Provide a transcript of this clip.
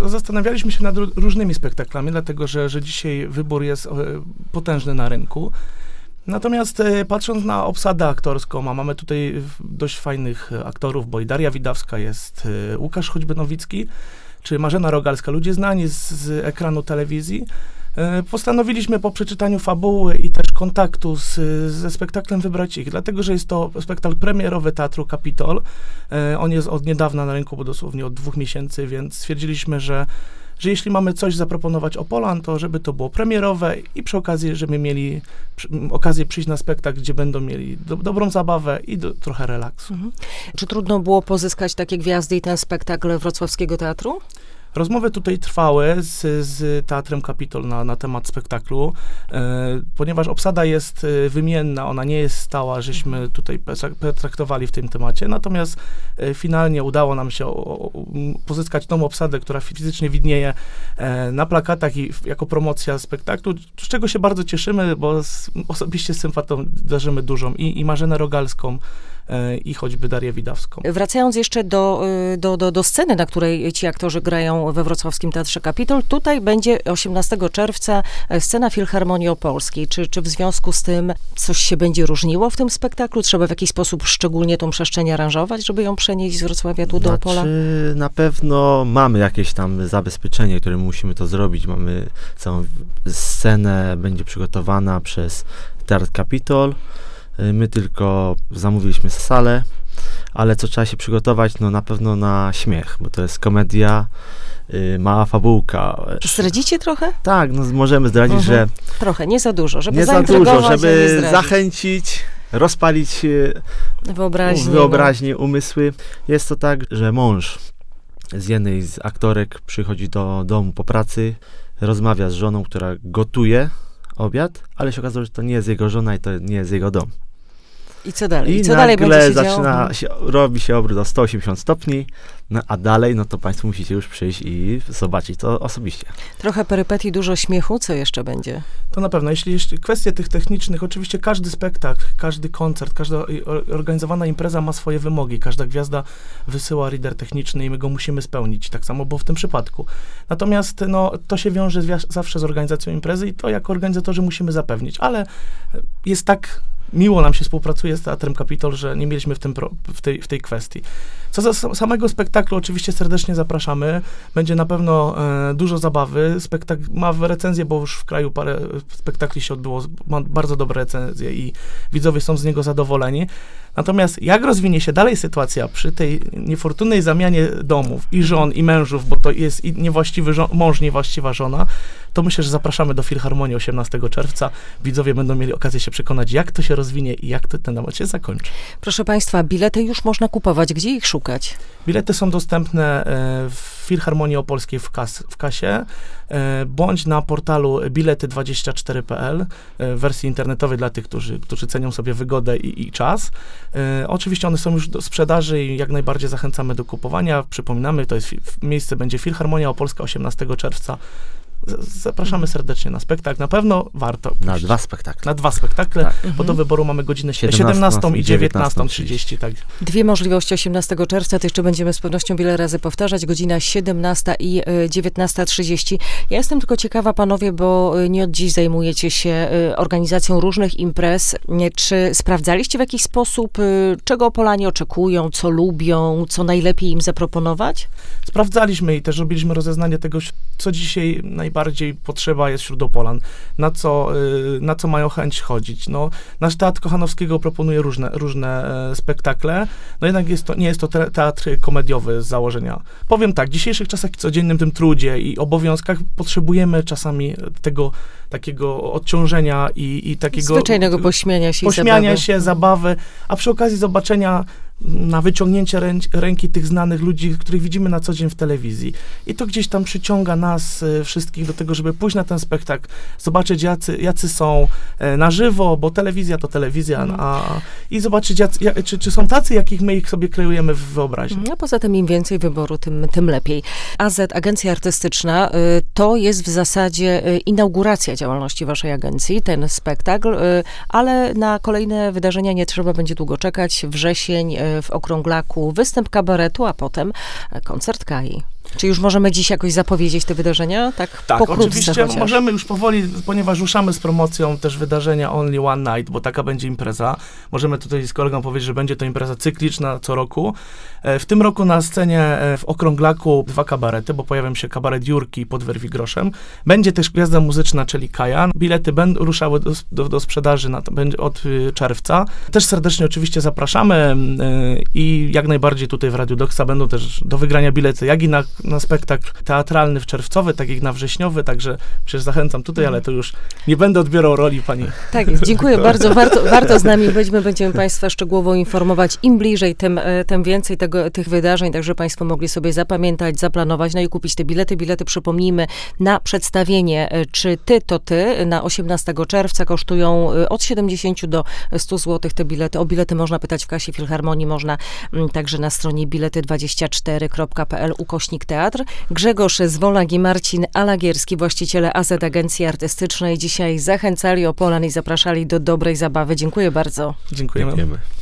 zastanawialiśmy się nad różnymi spektaklami, dlatego że dzisiaj wybór jest potężny na rynku. Natomiast patrząc na obsadę aktorską, a mamy tutaj dość fajnych aktorów, bo i Daria Widawska jest, Łukasz choćby Nowicki, czy Marzena Rogalska, ludzie znani z ekranu telewizji, postanowiliśmy po przeczytaniu fabuły i też kontaktu ze spektaklem wybrać ich, dlatego że jest to spektakl premierowy Teatru Kapitol. On jest od niedawna na rynku, bo dosłownie od 2 miesięcy, więc stwierdziliśmy, że jeśli mamy coś zaproponować Opolan, to żeby to było premierowe i przy okazji, żeby mieli okazję przyjść na spektakl, gdzie będą mieli dobrą zabawę i trochę relaksu. Czy trudno było pozyskać takie gwiazdy i ten spektakl Wrocławskiego Teatru? Rozmowy tutaj trwały z Teatrem Kapitol na temat spektaklu, ponieważ obsada jest wymienna, ona nie jest stała, żeśmy tutaj traktowali w tym temacie, natomiast finalnie udało nam się pozyskać tą obsadę, która fizycznie widnieje na plakatach i jako promocja spektaklu, z czego się bardzo cieszymy, bo osobiście z sympatią darzymy dużą i Marzenę Rogalską, i choćby Darię Widawską. Wracając jeszcze do sceny, na której ci aktorzy grają we Wrocławskim Teatrze Kapitol, tutaj będzie 18 czerwca scena Filharmonii Opolskiej. Czy w związku z tym coś się będzie różniło w tym spektaklu? Trzeba w jakiś sposób szczególnie tą przestrzeń aranżować, żeby ją przenieść z Wrocławia tu do Opola? Na pewno mamy jakieś tam zabezpieczenie, które musimy to zrobić. Mamy całą scenę, będzie przygotowana przez Teatr Kapitol. My tylko zamówiliśmy salę, ale co trzeba się przygotować? No na pewno na śmiech, bo to jest komedia, mała fabułka. Zdradzicie trochę? Tak, no możemy zdradzić, że... Trochę, nie za dużo, żeby żeby zachęcić, rozpalić wyobraźnię, umysły. Jest to tak, że mąż z jednej z aktorek przychodzi do domu po pracy, rozmawia z żoną, która gotuje obiad, ale się okazało, że to nie jest jego żona i to nie jest jego dom. I co dalej? I nagle robi się obrót o 180 stopni, no a dalej, no to państwo musicie już przyjść i zobaczyć to osobiście. Trochę perypetii, dużo śmiechu, co jeszcze będzie? To na pewno. Jeśli kwestie tych technicznych, oczywiście każdy spektakl, każdy koncert, każda organizowana impreza ma swoje wymogi. Każda gwiazda wysyła reader techniczny i my go musimy spełnić. Tak samo było w tym przypadku. Natomiast no, to się wiąże zawsze z organizacją imprezy i to jako organizatorzy musimy zapewnić. Ale jest tak miło nam się współpracuje z Teatrem Kapitol, że nie mieliśmy w tej kwestii. Co do samego spektaklu, oczywiście serdecznie zapraszamy. Będzie na pewno dużo zabawy. Spektakl ma recenzję, bo już w kraju parę spektakli się odbyło. Ma bardzo dobre recenzje i widzowie są z niego zadowoleni. Natomiast jak rozwinie się dalej sytuacja przy tej niefortunnej zamianie domów i żon, i mężów, bo to jest i niewłaściwy mąż, niewłaściwa żona, to myślę, że zapraszamy do Filharmonii 18 czerwca. Widzowie będą mieli okazję się przekonać, jak to się rozwinie i jak ten temat się zakończy. Proszę Państwa, bilety już można kupować. Gdzie ich szukać? Bilety są dostępne w Filharmonii Opolskiej w kasie, bądź na portalu bilety24.pl w wersji internetowej dla tych, którzy cenią sobie wygodę i czas. Oczywiście one są już do sprzedaży i jak najbardziej zachęcamy do kupowania. Przypominamy, to jest miejsce będzie Filharmonia Opolska 18 czerwca. Zapraszamy serdecznie na spektakl. Na pewno warto. Na 2 spektakle. Na 2 spektakle, bo do wyboru mamy godzinę 17 i 19:30. Tak. 2 możliwości 18 czerwca, to jeszcze będziemy z pewnością wiele razy powtarzać. Godzina 17 i 19:30. Ja jestem tylko ciekawa, panowie, bo nie od dziś zajmujecie się organizacją różnych imprez. Czy sprawdzaliście w jakiś sposób, czego Opolanie oczekują, co lubią, co najlepiej im zaproponować? Sprawdzaliśmy i też robiliśmy rozeznanie tego, co dzisiaj najbardziej potrzeba jest wśród Opolan, na co mają chęć chodzić. No, nasz Teatr Kochanowskiego proponuje różne spektakle, no jednak nie jest to teatr komediowy z założenia. Powiem tak, w dzisiejszych czasach, w codziennym tym trudzie i obowiązkach potrzebujemy czasami tego takiego odciążenia i takiego... Zwyczajnego pośmiania się zabawy, a przy okazji zobaczenia na wyciągnięcie ręki tych znanych ludzi, których widzimy na co dzień w telewizji. I to gdzieś tam przyciąga nas wszystkich do tego, żeby pójść na ten spektakl, zobaczyć jacy są na żywo, bo telewizja to telewizja, i zobaczyć czy są tacy, jakich my ich sobie kreujemy w wyobraźni. A poza tym im więcej wyboru, tym lepiej. AZ, Agencja Artystyczna, to jest w zasadzie inauguracja działalności waszej agencji, ten spektakl, ale na kolejne wydarzenia nie trzeba będzie długo czekać. Wrzesień w Okrąglaku, występ kabaretu, a potem koncert Kai. Czy już możemy dziś jakoś zapowiedzieć te wydarzenia? Tak, Tak, pokrótce oczywiście chociaż. możemy już powoli, ponieważ ruszamy z promocją też wydarzenia Only One Night, bo taka będzie impreza. Możemy tutaj z kolegą powiedzieć, że będzie to impreza cykliczna co roku. W tym roku na scenie w Okrąglaku 2 kabarety, bo pojawią się kabaret Jurki pod Werwigroszem. Będzie też gwiazda muzyczna, czyli Kajan. Bilety będą ruszały do sprzedaży od czerwca. Też serdecznie oczywiście zapraszamy i jak najbardziej tutaj w Radiu Doksa będą też do wygrania bilety, jak i na spektakl teatralny w czerwcowy, tak jak na wrześniowy, także przecież zachęcam tutaj, ale to już nie będę odbierał roli pani. Tak jest, dziękuję bardzo. Warto z nami być. My będziemy Państwa szczegółowo informować. Im bliżej, tym więcej tych wydarzeń, także Państwo mogli sobie zapamiętać, zaplanować, no i kupić te bilety. Bilety, przypomnijmy, na przedstawienie Czy ty, to ty na 18 czerwca kosztują od 70 do 100 zł te bilety. O bilety można pytać w kasie Filharmonii, można także na stronie bilety24.pl/teatr. Grzegorz Zwolak i Marcin Alagierski, właściciele AZ Agencji Artystycznej, dzisiaj zachęcali Opolan i zapraszali do dobrej zabawy. Dziękuję bardzo. Dziękujemy. Dziękujemy.